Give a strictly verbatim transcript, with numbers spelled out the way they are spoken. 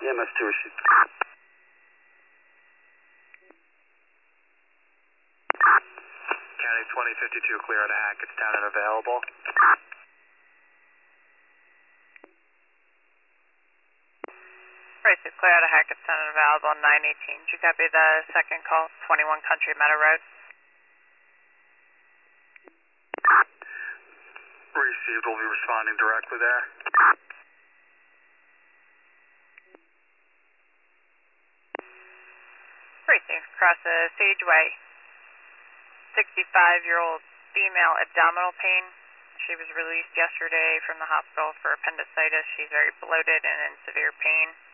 E M S two received. County twenty fifty-two, clear out of Hackettstown and available. Right, so clear out of Hackettstown and available, nine eighteen. Did you copy the second call, twenty-one Country Meadow Road? Received, we'll be responding directly there. Racing across the Sageway. sixty-five-year-old female abdominal pain. She was released yesterday from the hospital for appendicitis. She's very bloated and in severe pain.